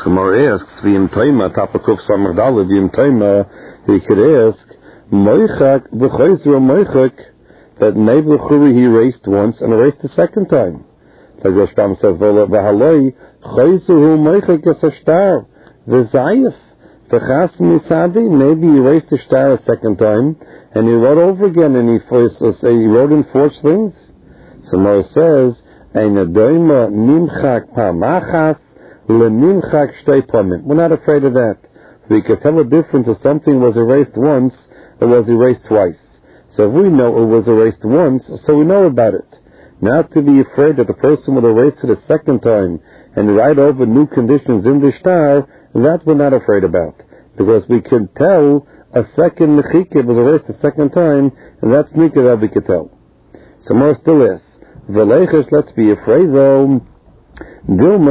Gemara asks, V'im Toima, Tapakuf Samardala, V'im Toima, he could ask, Moichak, V'choizra Moichak, that maybe he erased once and erased the second time. Like Roshbam says, V'haloi, Choizru Moichak is a star, V'zayif, V'chas Misadi, maybe he erased the star a second time, and he wrote over again, and he wrote in four things. So Moshe says, Ein Adoima Nimchak Pamachas, we're not afraid of that. We can tell the difference if something was erased once or was erased twice. So if we know it was erased once, so we know about it. Not to be afraid that the person will erase it a second time and write over new conditions in the star, that we're not afraid about. Because we can tell a second mechikah was erased a second time, and that's nikah that we can tell. So more still is. V'leichesh, let's be afraid though. Maybe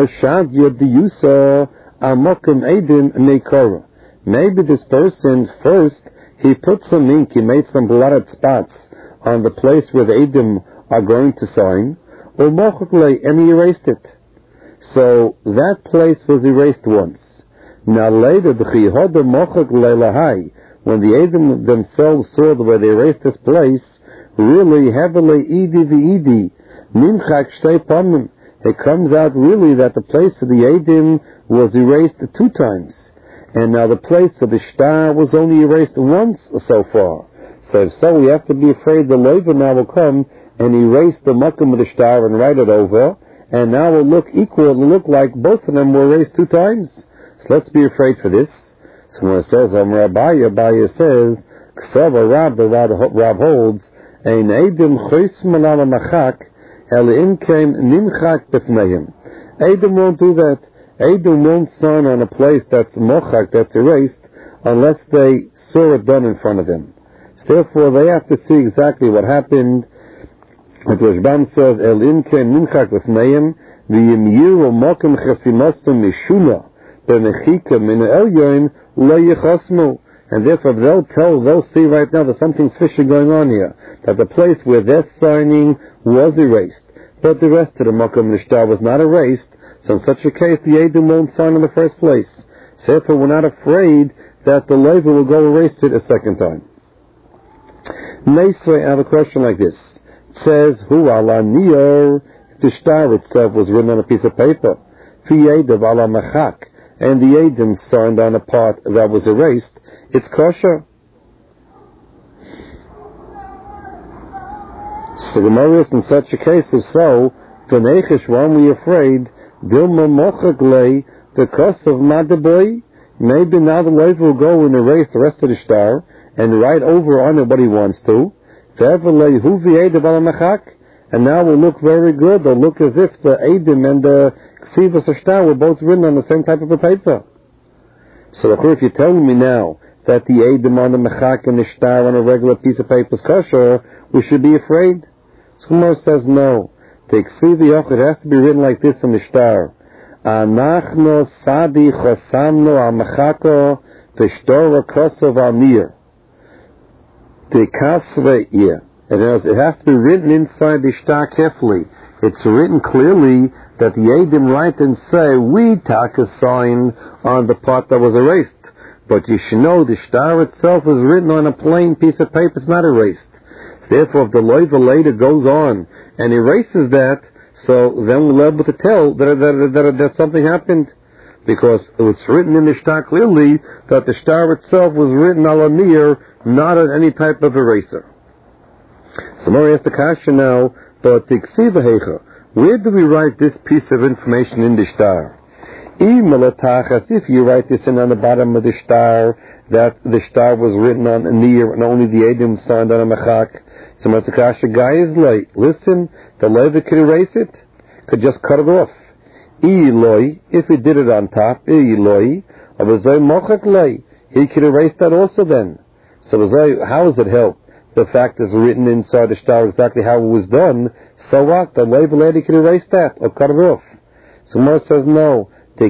this person first, he put some ink, he made some blotted spots on the place where the Eidim are going to sign, and he erased it. So that place was erased once. Now later, when the Eidim themselves saw the way they erased this place, really heavily it comes out really that the place of the Eidim was erased 2 times. And now the place of the star was only erased once so far. So if so, we have to be afraid the Leiva now will come and erase the Makam of the star and write it over. And now it will look equal, it will look like both of them were erased 2 times. So let's be afraid for this. So when it says, Abaya says, Ksava Rab, the Rab holds, Ein Eidim Choism Alala Machak, Elim came nimchak b'fneim. Eidim won't do that. Eidim won't sign on a place that's mochak, that's erased, unless they saw it done in front of them. So therefore, they have to see exactly what happened. As Rashbam says, Elim came nimchak b'fneim, v'yimyiru mokem chesimasum mishuna, b'mechika min elyoin lo yichosmu. And therefore, they'll see right now that something's fishy going on here. That the place where they're signing was erased, but the rest of the Makam Nishtar was not erased, so in such a case, the Eidim won't sign in the first place. So therefore, we're not afraid that the Leiva will go erase it a second time. Meisvei, I have a question like this. It says, Hu ala niyar, the star itself was written on a piece of paper. Fi Eidim ala machak, and the Eidim signed on a part that was erased, it's kosher. So the Gemara in such a case, if so, v'neichish, why are we afraid? Dilma mochaglei, the cost of madaboy. Maybe now the Leiva will go and erase the rest of the star and write over on it what he wants to. And now will look very good. They'll look as if the Eidim and the Ksivas star were both written on the same type of a paper. So if you're telling me now that the Eidim on the Mechak and the star on a regular piece of paper is kosher, we should be afraid. Skumar says no. The Ksivi Yochid has to be written like this in the star. Anachno Sadi Chosamno Amachako V'Shtora Kosov Amir. The Kasve Yeh. It has to be written inside the star carefully. It's written clearly that the Eidim write and say, we take a sign on the part that was erased. But you should know the star itself is written on a plain piece of paper, it's not erased. Therefore, if the Leiva later goes on and erases that, so then we'll be able to tell that something happened. Because it's written in the star clearly that the star itself was written ala mir, not on any type of eraser. So Mori asks the kasha now, but the Ksiva Heicha, where do we write this piece of information in the star? If you write this in on the bottom of the star, that the star was written on a near and only the Eidim signed on a machak, so Masakasha guy is late. Listen, the Leiva could erase it, could just cut it off. If he did it on top, he could erase that also then. So how does it help? The fact is written inside the star exactly how it was done, so what? The Leiva lady could erase that or cut it off. So Mar says no. It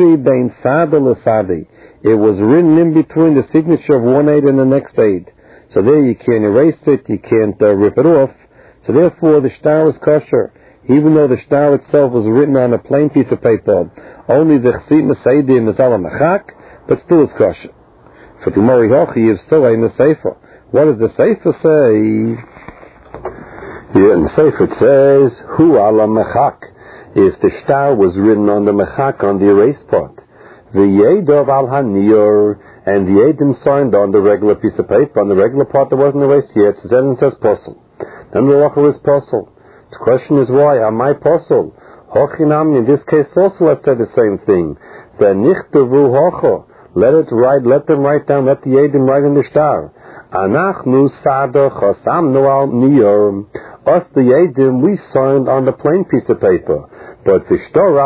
was written in between the signature of one aid and the next aid. So there you can't erase it, you can't rip it off. So therefore the star is kosher. even though the star itself was written on a plain piece of paper. Only the Chesimus Eidim is ala mechak, but still it's kosher. For Gemara Hochi is so in the Sefer. What does the Sefer say? Here in the Sefer it says, Hu ala mechak. If the star was written on the mechak, on the erased part, the Yedov al haniyur, and the Eidim signed on the regular piece of paper, on the regular part that wasn't erased yet, so then it says posel. Then the halacha is posel. The question is why? Am I posel? Hochinami, in this case also let's say the same thing. The nichtavu hocho. Let them write down, let the Eidim write in the star. Anachnu sada chosamnu al niyur. Us the Eidim, we signed on the plain piece of paper. But the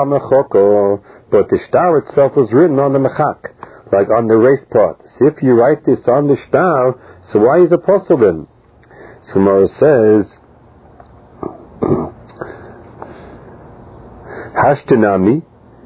star itself was written on the mechak, like on the erased part. So if you write this on the star, so why is it possible then? So Gemara says, Hashtanami.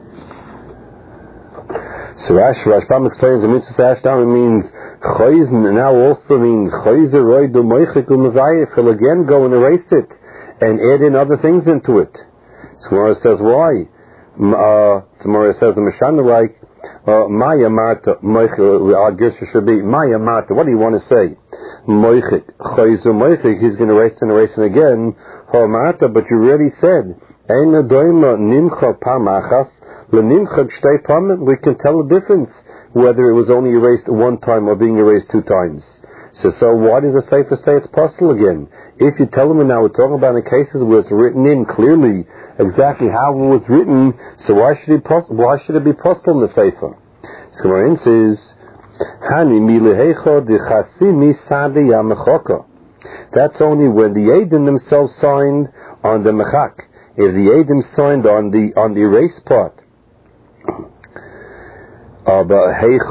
So Rashbam explains the mitzvah Hashtanami means Choyzen, now also means Choyzer Roy do Moichik Umazayif. He'll again go and erase it and add in other things into it. So Gemara says, why? Gemara says, like, Maya Marta, our Girsha should be, Maya Marta, what do you want to say? Moichik, Choyzer Moichik, he's going to erase and again. Ho Marta, but you already said, Eina Doima Nimcha Pamachas, Lenimcha Shtei Pamen, we can tell the difference whether it was only erased one time or being erased two times. So why does the Sefer say it's possible again? If you tell them now we're talking about the cases where it's written in clearly exactly how it was written, so why should it be possible in the Sefer? So Gemara says, Hani milehecho dechasimi sadi yamechoka. That's only when the Eidim themselves signed on the mechak. If the Eidim signed on the erased part, but in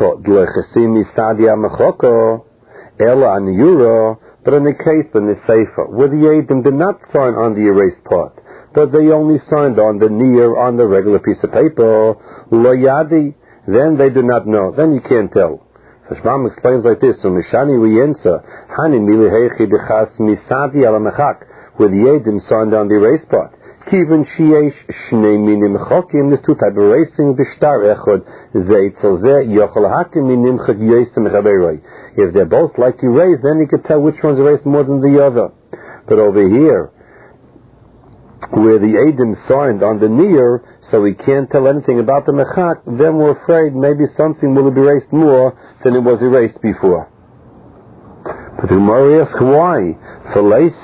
the case in the Sefer, where the Eidim did not sign on the erased part, but they only signed on the near, on the regular piece of paper, lo yadi, then they do not know. Then you can't tell. So Shmuel explains like this: So Mishani Riyensa, Hani Milihechi Dechas Misadi Ala Mechak, where the Eidim signed on the erased part. Kiven Shiesh Shnei Minim Chokim, there's two types of erasing. B'shtar Echod Zeitzel Zeh Yochel Hakim Minim Chok Yosem Chaberoi. If they're both like erased, then you can tell which one's erased more than the other. But over here, where the Eidim signed on the near, so we can't tell anything about the mechak, then we're afraid maybe something will be erased more than it was erased before. But the Gemara asks why? Let's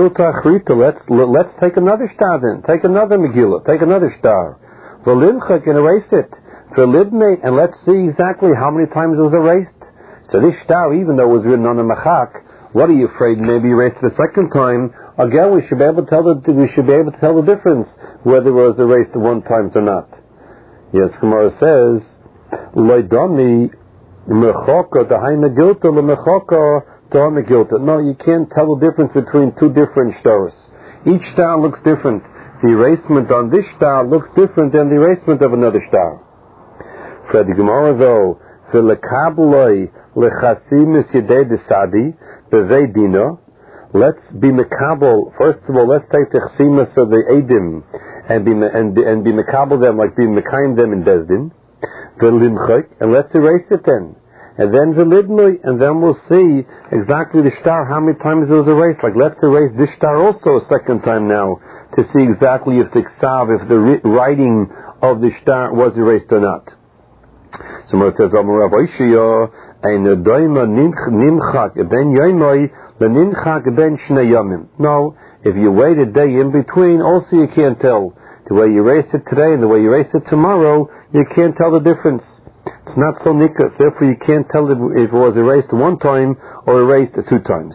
take another star then. Take another Megillah. Take another star. V'limcha can erase it. V'libne, and let's see exactly how many times it was erased. So this star, even though it was written on the mechak, what are you afraid maybe erased the second time? Again, we should be able to tell the difference whether it was erased one time or not. Yes, Gemara says, Loidami mechoka dahai megilta lemechoka dahai megilta. No, you can't tell the difference between two different stars. Each star looks different. The erasement on this star looks different than the erasement of another star. For the Gemara though, v'lekabloi lechasimis yedei desadi bevei dina. Let's be mekabel. First of all, let's take the chsimas of the Eidim and be mekabel them, like be mekayim them in Bezdin. V'limchok, and let's erase it then. And then v'libnoi, and then we'll see exactly the star, how many times it was erased. Like let's erase this star also a second time now to see exactly if the ksav, if the writing of the star was erased or not. So it says, Amar Rav Oishia, ein doima nimchak ben yoimoi. No, if you wait a day in between, also you can't tell. The way you erase it today and the way you erase it tomorrow, you can't tell the difference. It's not so nikas, therefore you can't tell if it was erased one time or erased two times.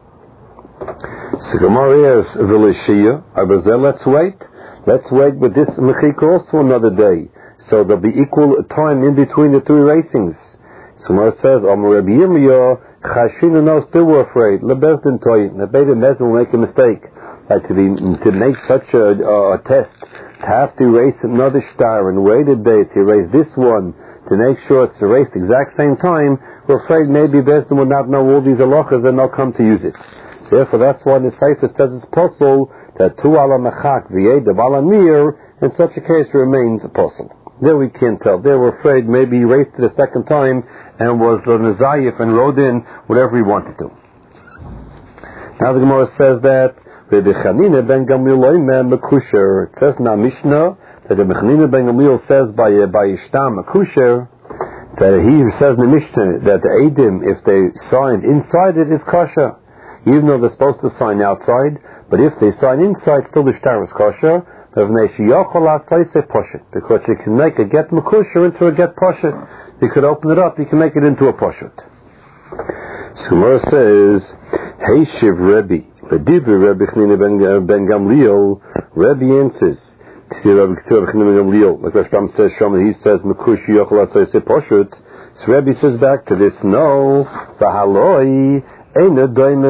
So Gemara is Vilishia, let's wait with this mechika also another day. So there'll be equal time in between the two erasings. So Gemara says, Amar Rabbi Yirmiyah, Chashina, no, still we're afraid. Lebezdin toy. The Beit Bezdin will make a mistake. Like to make such a test, to have to erase another star and wait a day to erase this one, to make sure it's erased exact same time, we're afraid maybe Bezdin will not know all these halachas and they'll come to use it. Therefore, that's why in the Sefer it says it's possible that tu ala mechak v'yed of ala nir, in such a case remains apostle. There we can't tell. They were afraid maybe he raced it a second time and was a Nazayif and rode in whatever he wanted to. Now the Gemara says that Rabbi Chanina ben Gamliel mekusher. It says in our Mishnah that Rabbi Chanina ben Gamliel says by Ishtam mekusher, that he says in the Mishnah that the Eidim, if they signed inside it, is kosher, even though they're supposed to sign outside. But if they sign inside, still the shtar is kosher. Because you can make a get mekusher into a get poshet. You could open it up, you can make it into a poshet. So Gemara says, Hey Shiv Rebbe, V'dibri Rebbe Chanina ben Gamliel, Rebbe answers, Rebbe Chanina ben Gamliel, like Rashbam says, he says, Mekushi yochel asayse poshet. So Rebbe says back to this, no, V'haloi, Eina doime